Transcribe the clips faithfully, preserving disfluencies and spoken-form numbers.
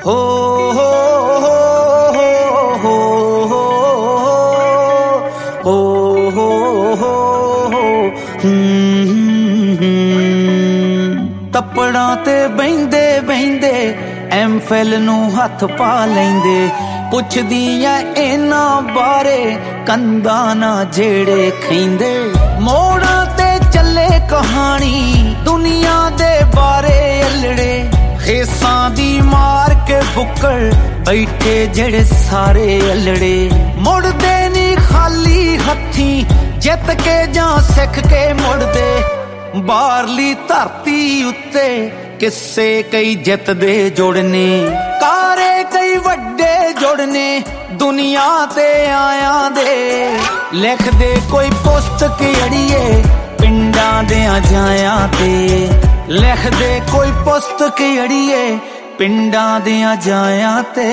ਹੋ ਹੋ ਹੋ ਹੋ ਹੋ ਹੋ ਹੋ ਹੋ ਤੱਪੜਾਂ ਤੇ ਬਹਿੰਦੇ ਬਹਿੰਦੇ ਐਮ ਫਿਲ ਨੂੰ ਹੱਥ ਪਾ ਲੈਂਦੇ ਪੁੱਛਦੀ ਐ ਇਹਨਾਂ ਬਾਰੇ ਕੰਧਾਂ ਨਾ ਜਿਹੜੇ ਖੈਂਦੇ ਮੋੜਾਂ ਤੇ ਚੱਲੇ ਕਹਾਣੀ ਦੁਨੀਆ ਦੇ ਬਾਰੇ ਅਲੜੇ ਖੇਸਾਂ ਦੀ ਮਾਰ ਕੇ ਬੁੱਕਲ ਬੈਠੇ ਜਿਹੜੇ ਸਾਰੇ ਅਲੜੇ ਮੁੜਦੇ ਨੀ ਖਾਲੀ ਹੱਥੀਂ ਜਿੱਤ ਕੇ ਜਾਂ ਸਿੱਖ ਕੇ ਮੁੜਦੇ ਬਾਹਰਲੀ ਧਰਤੀ ਉੱਤੇ ਕਿੱਸੇ ਕਈ ਜਿੱਤਦੇ ਜੁੜਨੇ ਕਾਰੇ ਕਈ ਵੱਡੇ ਜੁੜਨੇ ਦੁਨੀਆ ਤੇ ਆਇਆਂ ਦੇ ਲਿਖਦੇ ਕੋਈ ਪੁਸਤਕ ਅੜੀਏ ਪਿੰਡਾਂ ਦਿਆਂ ਜਾਇਆਂ ਤੇ ਲਿਖਦੇ ਕੋਈ ਪੁਸਤਕ ਅੜੀਏ ਪਿੰਡਾਂ ਦਿਆਂ ਜਾਇਆਂ ਤੇ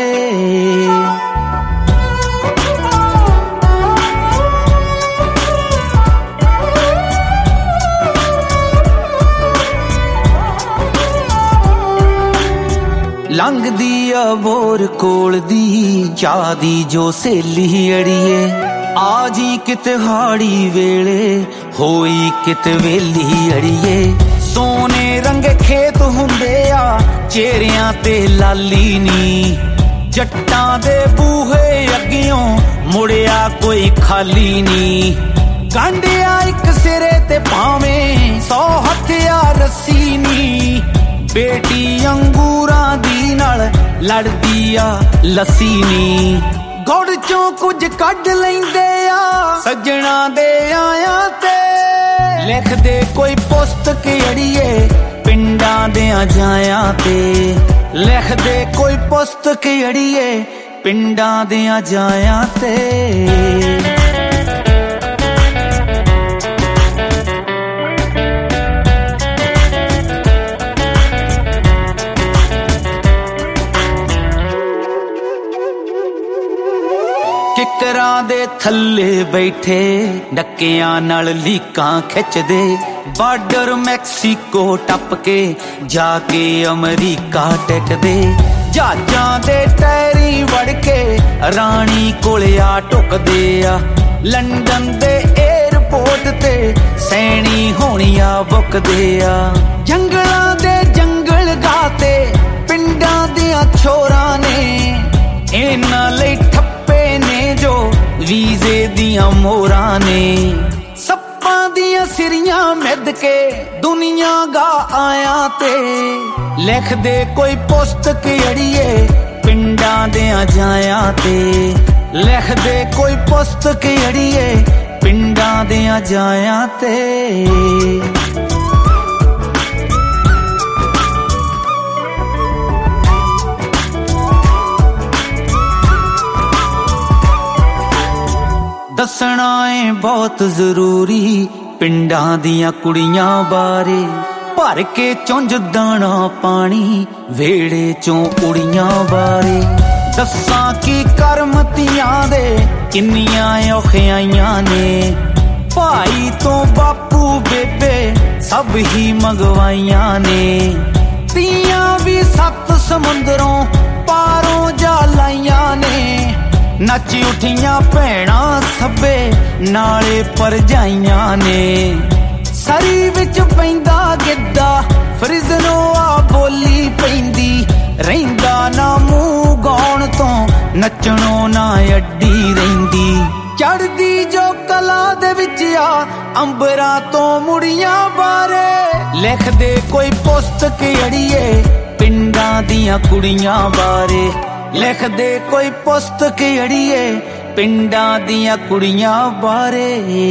ਲੰਘਦੀ ਆ ਬੋਰ ਕੋਲ ਦੀ ਚਾਹ ਦੀ ਜੋ ਸਹੇਲੀ ਅੜੀਏ ਆ ਜੀ ਕਿਤੇ ਹਾੜੀ ਵੇਲੇ ਹੋਈ ਕਿਤੇ ਵੇਲੀ ਅੜੀਏ ਸੋਨੇ ਰੰਗੇ ਖੇਤ ਹੁੰਦੇ ਆ ਚਿਹਰਿਆਂ ਤੇ ਲਾਲੀ ਨੀ ਜੱਟਾਂ ਦੇ ਬੂਹੇ ਅੱਗਿਓਂ ਮੁੜਿਆ ਕੋਈ ਖਾਲੀ ਨੀ ਗੰਢਿਆ ਇੱਕ ਸਿਰੇ ਤੇ ਭਾਵੇਂ ਸੌ ਹੱਥਿਆ ਰੱਸੀ ਨੀ ਬੇਟੀ ਅੰਗੂਰਾਂ ਦੀ ਨਾਲ ਲੜਦੀ ਆ ਲੱਸੀ ਨੀ ਗੁੜ ਚੋਂ ਕੁਝ ਕੱਢ ਲੈਂਦੇ ਆ ਸੱਜਣਾ ਦੇ ਆਇਆਂ ਤੇ ਲਿਖਦੇ ਕੋਈ ਪੁਸਤਕ ਅੜੀਏ ਪਿੰਡਾਂ ਦਿਆਂ ਜਾਇਆਂ ਤੇ ਲਿਖਦੇ ਕੋਈ ਪੁਸਤਕ ਅੜੀਏ ਪਿੰਡਾਂ ਦਿਆਂ ਜਾਇਆਂ ਤੇ ਕਿਕਰਾਂ ਦੇ ਥੱਲੇ ਬੈਠੇ ਡੱਕਿਆਂ ਨਾਲ ਲੀਕਾਂ ਖਿੱਚਦੇ ਬਾਰਡਰ ਮੈਕਸੀਕੋ ਟੱਪ ਕੇ ਜਾ ਕੇ ਅਮਰੀਕਾ ਟਿਕਦੇ ਜਹਾਜ਼ਾਂ ਦੇ ਟਾਇਰੀ ਵੜ ਕੇ ਰਾਣੀ ਕੋਲ ਆ ਟੁਕਦੇ ਆ ਲੰਡਨ ਦੇ ਏਅਰਪੋਰਟ ਤੇ ਸੈਣੀ ਹੋਣੀਆਂ ਬੁੱਕਦੇ ਆ ਜੰਗਲਾਂ ਦੇ ਜੰਗਲ ਗਾਤੇ ਪਿੰਡਾਂ ਦੀਆਂ ਛੋਰਾਂ ਨੇ ਇਹਨਾਂ ਲਈ ਠੱਪੇ ਨੇ ਜੋ ਵੀਜ਼ੇ ਦੀਆਂ ਮੋਹਰਾਂ ਨੇ ਸੱਪਾਂ ਦੀਆਂ ਸਿਰੀਆਂ ਮਿੱਧ ਕੇ ਦੁਨੀਆ ਗਾ ਆਇਆਂ ਤੇ ਲਿਖਦੇ ਕੋਈ ਪੁਸਤਕ ਅੜੀਏ ਪਿੰਡਾਂ ਦਿਆਂ ਜਾਇਆਂ ਤੇ ਲਿਖਦੇ ਕੋਈ ਪੁਸਤਕ ਅੜੀਏ ਪਿੰਡਾਂ ਦਿਆਂ ਜਾਇਆਂ ਤੇ ਦੱਸਣਾ ਏ ਬਹੁਤ ਜ਼ਰੂਰੀ ਪਿੰਡਾਂ ਦੀਆਂ ਕੁੜੀਆਂ ਬਾਰੇ ਭਰ ਕੇ ਚੁੰਝ ਦਾਣਾ ਪਾਣੀ ਵੇੜੇ ਚੋਂ ਕੁੜੀਆਂ ਬਾਰੇ ਦੱਸਾਂ ਕੀ ਕਰਮਤੀਆਂ ਦੇ ਕਿੰਨੀਆਂ ਔਖਿਆਈਆਂ ਨੇ ਭਾਈ ਤੋਂ ਬਾਪੂ ਬੇਬੇ ਸਭ ਹੀ ਮੰਗਵਾਈਆਂ ਨੇ ਤੀਆਂ ਵੀ ਸੱਤ ਸਮੁੰਦਰੋਂ ਪਾਰੋਂ ਜਾ ਲਾਈਆਂ ਨੇ ਨੱਚ ਉਠੀਆਂ ਭੈਣਾਂ ਸਭੇ ਨਾਲੇ ਪਰਜਾਈਆਂ ਨੇ ਸਰੀ ਵਿੱਚ ਪੈਂਦਾ ਗਿੱਧਾ ਫਰਿਜ਼ਨੋਂ ਆ ਬੋਲੀ ਪੈਂਦੀ ਰਹਿੰਦਾ ਨਾ ਮੂੰਹ ਗਾਉਣ ਤੋਂ ਨੱਚਣੋਂ ਨਾ ਅੱਡੀ ਰਹਿੰਦੀ ਚੜਦੀ ਜੋ ਕਲਾ ਦੇ ਵਿੱਚ ਆ ਅੰਬਰਾਂ ਤੋਂ ਮੁੜੀਆਂ ਬਾਰੇ ਲਿਖਦੇ ਕੋਈ ਪੁਸਤਕ ਅੜੀਏ ਪਿੰਡਾਂ ਦੀਆਂ ਕੁੜੀਆਂ ਬਾਰੇ ਲਿਖਦੇ ਕੋਈ ਪੁਸਤਕ ਅੜੀਏ ਪਿੰਡਾਂ ਦੀਆਂ ਕੁੜੀਆਂ ਬਾਰੇ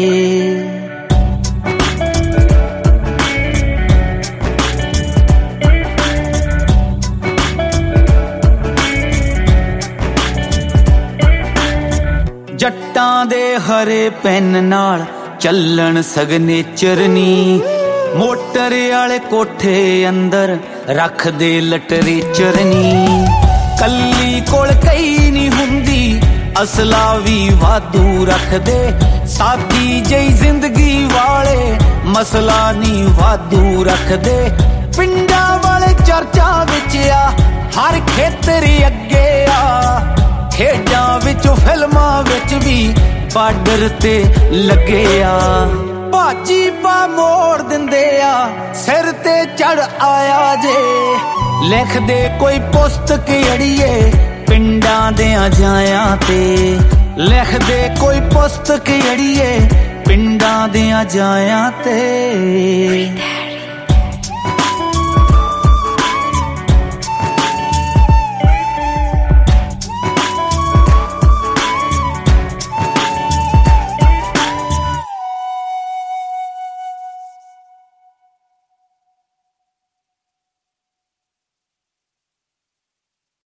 ਜੱਟਾਂ ਦੇ ਹਰੇ ਪੈਨ ਨਾਲ ਚੱਲਣ ਸਿਗਨੇਚਰ ਨੀ ਮੋਟਰ ਵਾਲੇ ਕੋਠੇ ਅੰਦਰ ਰੱਖਦੇ ਲਿਟਰੇਚਰ ਨੀ ਕੱਲੀ ਕੋਲ ਕਈ ਨਹੀਂ ਹੁੰਦੀ ਅਸਲਾ ਵੀ ਵਾਧੂ ਰੱਖਦੇ ਸਾਦੀ ਜਿਹੀ ਜ਼ਿੰਦਗੀ ਵਾਲੇ ਮਸਲਾ ਨਹੀਂ ਵਾਧੂ ਰੱਖਦੇ ਪਿੰਡਾਂ ਵਾਲੇ ਚਰਚਾ ਵਿੱਚ ਆ हर खेतर अगे आ खेडां विच फिल्मां विच भी बार्डर ते लगे आ भाजी पा मोड़ दिंदे आ सिर ते चढ़ आया जे लिख दे कोई पुस्तक अड़िए पिंडां देआं जायां ते लिख दे कोई पुस्तक अड़िए पिंडां देआं जायां ते